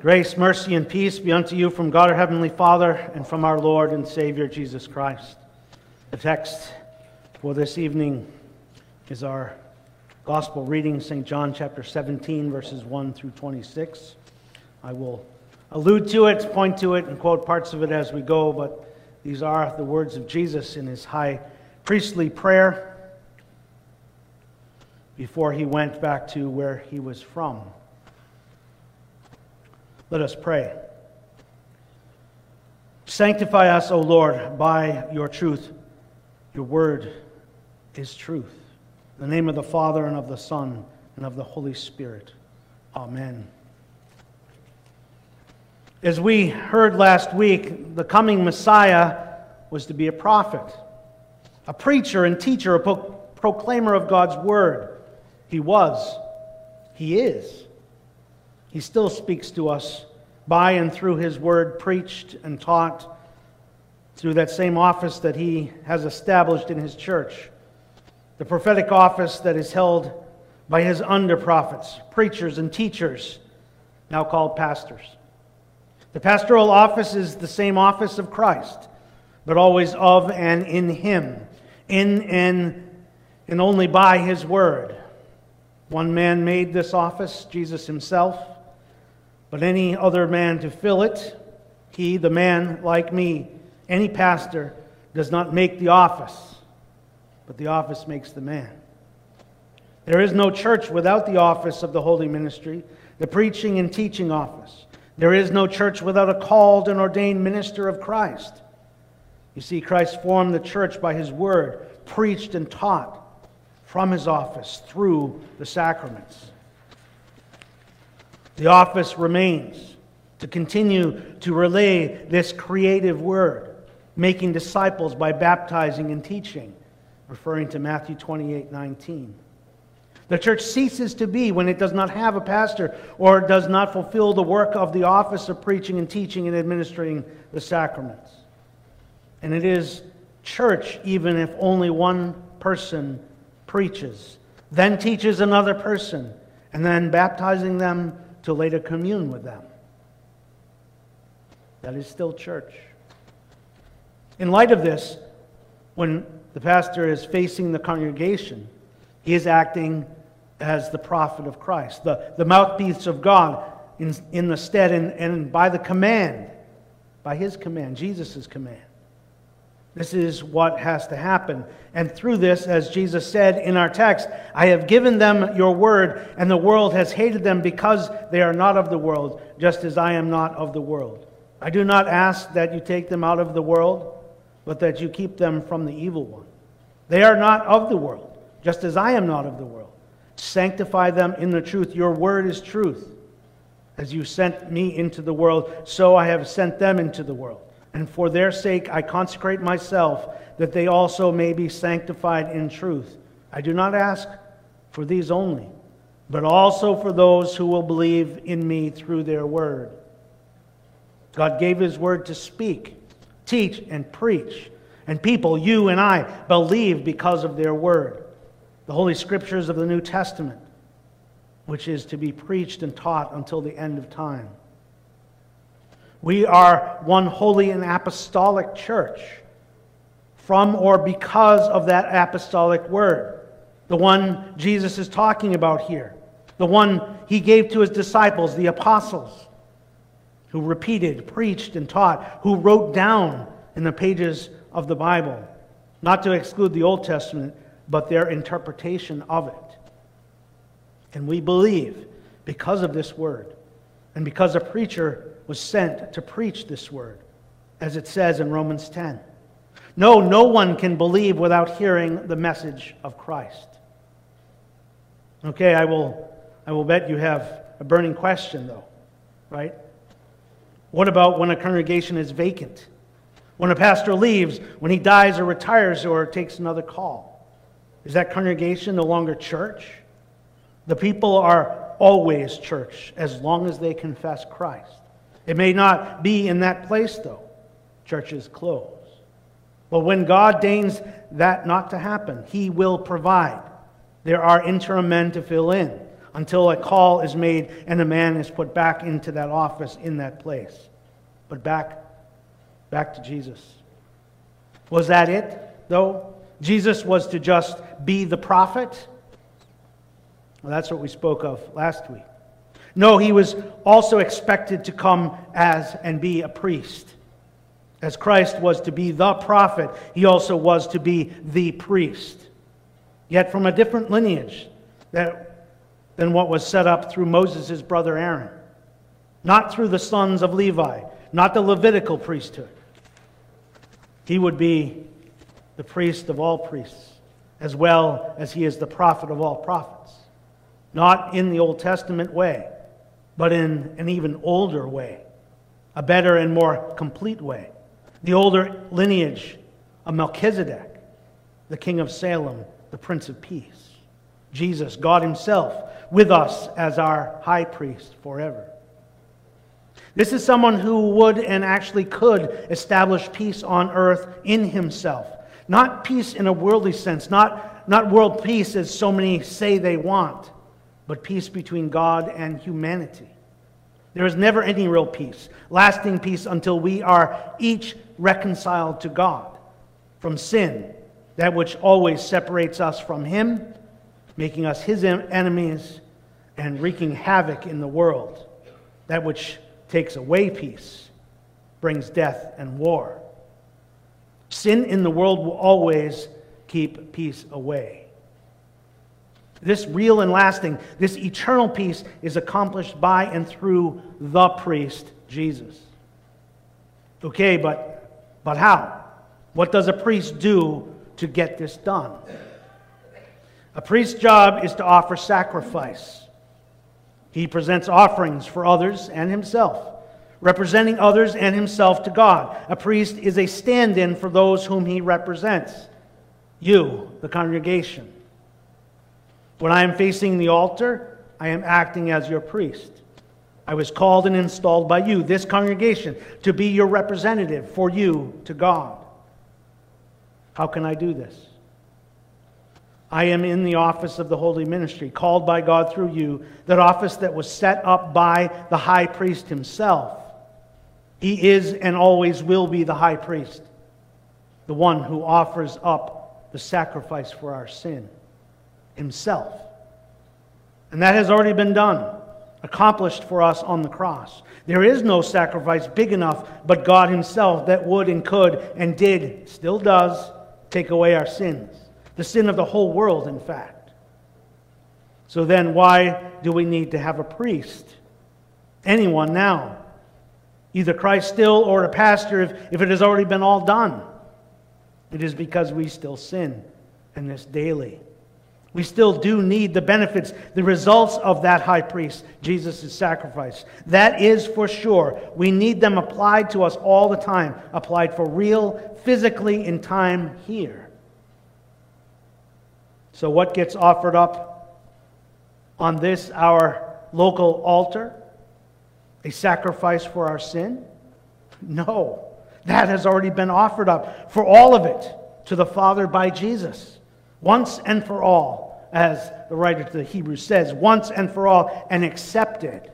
Grace, mercy, and peace be unto you from God our Heavenly Father and from our Lord and Savior Jesus Christ. The text for this evening is our Gospel reading, St. John chapter 17, verses 1 through 26. I will allude to it, point to it, and quote parts of it as we go, but these are the words of Jesus in his high priestly prayer before he went back to where he was from. Let us pray. Sanctify us, O Lord, by your truth. Your word is truth. In the name of the Father, and of the Son, and of the Holy Spirit. Amen. As we heard last week, the coming Messiah was to be a prophet, a preacher and teacher, a proclaimer of God's word. He was. He is. He still speaks to us by and through his word, preached and taught through that same office that he has established in his church. The prophetic office that is held by his under-prophets, preachers and teachers, now called pastors. The pastoral office is the same office of Christ, but always of and in him, in and only by his word. One man made this office, Jesus himself, but any other man to fill it, he, the man like me, any pastor, does not make the office, but the office makes the man. There is no church without the office of the holy ministry, the preaching and teaching office. There is no church without a called and ordained minister of Christ. You see, Christ formed the church by his word, preached and taught from his office through the sacraments. The office remains to continue to relay this creative word, making disciples by baptizing and teaching, referring to Matthew 28:19. The church ceases to be when it does not have a pastor or does not fulfill the work of the office of preaching and teaching and administering the sacraments. And it is church even if only one person preaches, then teaches another person, and then baptizing them to later commune with them. That is still church. In light of this, when the pastor is facing the congregation, he is acting as the prophet of Christ, the mouthpiece of God in the stead and by the command, by his command, Jesus' command. This is what has to happen. And through this, as Jesus said in our text, I have given them your word, and the world has hated them because they are not of the world, just as I am not of the world. I do not ask that you take them out of the world, but that you keep them from the evil one. They are not of the world, just as I am not of the world. Sanctify them in the truth. Your word is truth. As you sent me into the world, so I have sent them into the world. And for their sake I consecrate myself, that they also may be sanctified in truth. I do not ask for these only, but also for those who will believe in me through their word. God gave his word to speak, teach, and preach. And people, you and I, believe because of their word. The Holy Scriptures of the New Testament, which is to be preached and taught until the end of time. We are one holy and apostolic church from or because of that apostolic word, the one Jesus is talking about here, the one he gave to his disciples, the apostles, who repeated, preached, and taught, who wrote down in the pages of the Bible, not to exclude the Old Testament, but their interpretation of it. And we believe, because of this word, and because a preacher was sent to preach this word, as it says in Romans 10. No one can believe without hearing the message of Christ. Okay, I will bet you have a burning question, though, right? What about when a congregation is vacant? When a pastor leaves, when he dies or retires or takes another call? Is that congregation no longer church? The people are always church as long as they confess Christ. It may not be in that place, though. Churches close. But when God deigns that not to happen, he will provide. There are interim men to fill in. until a call is made and a man is put back into that office in that place. But back to Jesus. Was that it, though? Jesus was to just be the prophet? Well, that's what we spoke of last week. No, he was also expected to come as and be a priest. As Christ was to be the prophet, he also was to be the priest. Yet from a different lineage than what was set up through Moses' brother Aaron. Not through the sons of Levi, not the Levitical priesthood. He would be the priest of all priests, as well as he is the prophet of all prophets. Not in the Old Testament way, but in an even older way, a better and more complete way. The older lineage of Melchizedek, the king of Salem, the Prince of Peace. Jesus, God himself, with us as our high priest forever. This is someone who would and actually could establish peace on earth in himself. Not peace in a worldly sense, not world peace as so many say they want, but peace between God and humanity. There is never any real peace, lasting peace, until we are each reconciled to God from sin, that which always separates us from him, making us his enemies and wreaking havoc in the world, that which takes away peace, brings death and war. Sin in the world will always keep peace away. This real and lasting, this eternal peace is accomplished by and through the priest, Jesus. Okay, but how? What does a priest do to get this done? A priest's job is to offer sacrifice. He presents offerings for others and himself, representing others and himself to God. A priest is a stand-in for those whom he represents. You, the congregation. When I am facing the altar, I am acting as your priest. I was called and installed by you, this congregation, to be your representative for you to God. How can I do this? I am in the office of the holy ministry, called by God through you, that office that was set up by the high priest himself. He is and always will be the high priest, the one who offers up the sacrifice for our sin himself. And that has already been done, accomplished for us on the cross. There is no sacrifice big enough but God himself that would and could and did, still does, take away our sins. The sin of the whole world, in fact. So then why do we need to have a priest? Anyone now. Either Christ still or a pastor if it has already been all done. It is because we still sin, and this daily. We still do need the benefits, the results of that high priest, Jesus' sacrifice. That is for sure. We need them applied to us all the time, applied for real, physically in time here. So what gets offered up on this, our local altar? A sacrifice for our sin? No. That has already been offered up for all of it to the Father by Jesus. Once and for all, as the writer to the Hebrews says, once and for all, and accepted.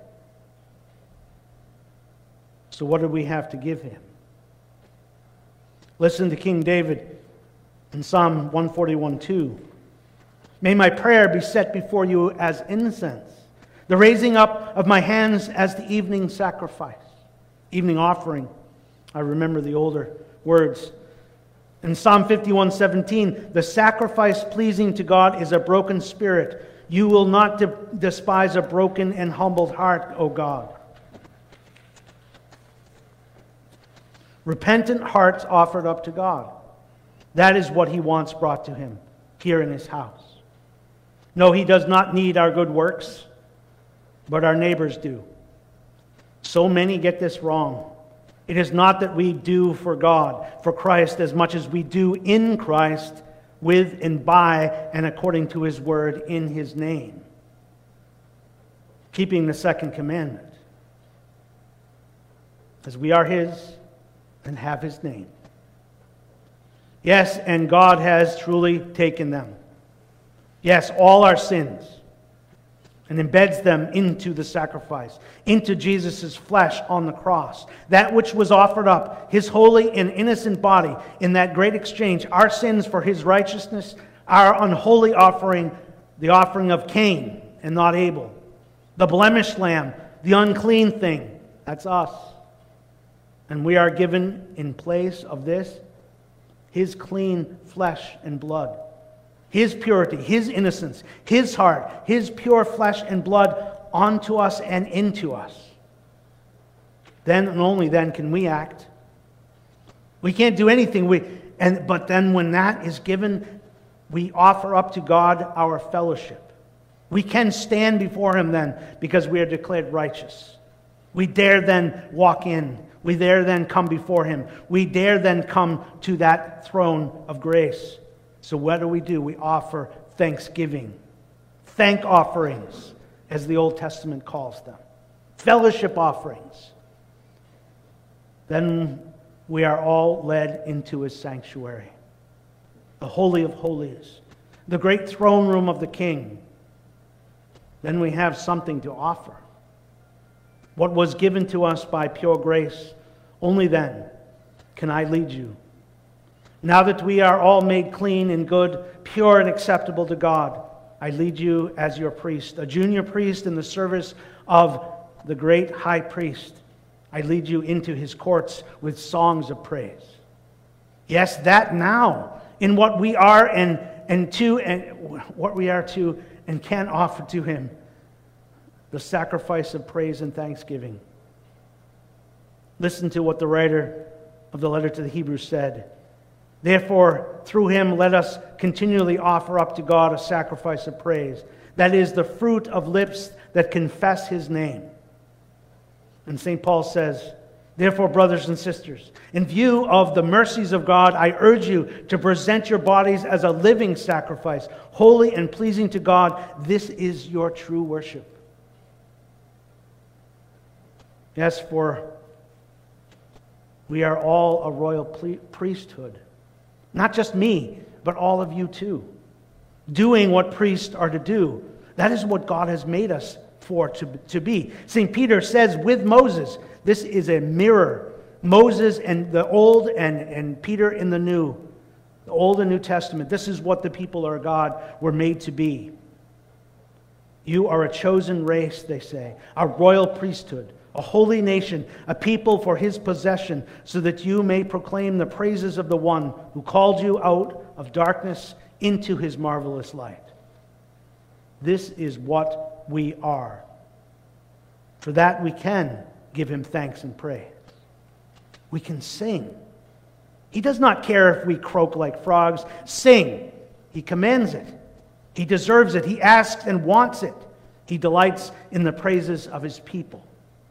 So what do we have to give him? Listen to King David in Psalm 141:2. May my prayer be set before you as incense, the raising up of my hands as the evening sacrifice, evening offering. I remember the older words. In Psalm 51:17, the sacrifice pleasing to God is a broken spirit. You will not despise a broken and humbled heart, O God. Repentant hearts offered up to God. That is what he wants brought to him here in his house. No, he does not need our good works, but our neighbors do. So many get this wrong. It is not that we do for God, for Christ, as much as we do in Christ, with and by and according to his word in his name. Keeping the second commandment. As we are his and have his name. Yes, and God has truly taken them. Yes, all our sins. and embeds them into the sacrifice, into Jesus' flesh on the cross. That which was offered up, his holy and innocent body, in that great exchange, our sins for his righteousness, our unholy offering, the offering of Cain and not Abel. The blemished lamb, the unclean thing, that's us. And we are given in place of this, his clean flesh and blood. His purity, his innocence, his heart, his pure flesh and blood onto us and into us. Then and only then can we act. We can't do anything. But then when that is given, we offer up to God our fellowship. We can stand before him then because we are declared righteous. We dare then walk in. We dare then come before him. We dare then come to that throne of grace. So what do? We offer thanksgiving. Thank offerings, as the Old Testament calls them. Fellowship offerings. Then we are all led into his sanctuary. The Holy of Holies. The great throne room of the King. Then we have something to offer. What was given to us by pure grace, only then can I lead you. Now that we are all made clean and good, pure and acceptable to God, I lead you as your priest, a junior priest in the service of the great high priest. I lead you into his courts with songs of praise. Yes, that now, in what we are and what we are to and can offer to him, the sacrifice of praise and thanksgiving. Listen to what the writer of the letter to the Hebrews said. Therefore, through him, let us continually offer up to God a sacrifice of praise. That is the fruit of lips that confess his name. And St. Paul says, therefore, brothers and sisters, in view of the mercies of God, I urge you to present your bodies as a living sacrifice, holy and pleasing to God. This is your true worship. Yes, for we are all a royal priesthood. Not just me, but all of you too. Doing what priests are to do. That is what God has made us for to be. St. Peter says with Moses, this is a mirror. Moses and the Old and Peter in the New. The Old and New Testament. This is what the people of God were made to be. You are a chosen race, they say. A royal priesthood. A holy nation, a people for his possession, so that you may proclaim the praises of the one who called you out of darkness into his marvelous light. This is what we are. For that we can give him thanks and praise. We can sing. He does not care if we croak like frogs. Sing. He commands it. He deserves it. He asks and wants it. He delights in the praises of his people.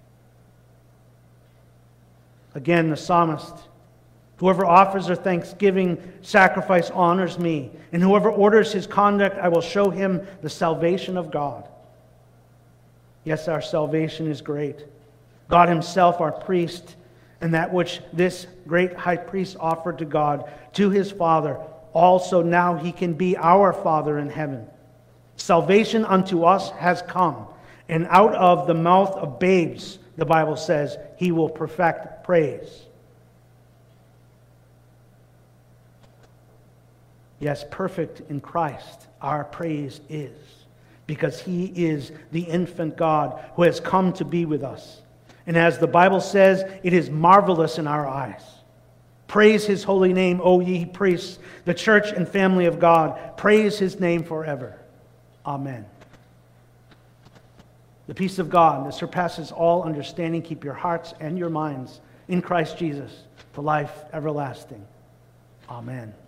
Again, the psalmist, whoever offers a thanksgiving sacrifice honors me, and whoever orders his conduct, I will show him the salvation of God. Yes, our salvation is great. God himself, our priest, and that which this great high priest offered to God, to his Father, also now he can be our Father in heaven. Salvation unto us has come, and out of the mouth of babes, the Bible says, he will perfect praise. Yes, perfect in Christ, our praise is, because he is the infant God who has come to be with us. And as the Bible says, it is marvelous in our eyes. Praise his holy name, O ye priests, the church and family of God. Praise his name forever. Amen. The peace of God that surpasses all understanding, keep your hearts and your minds in Christ Jesus for life everlasting. Amen.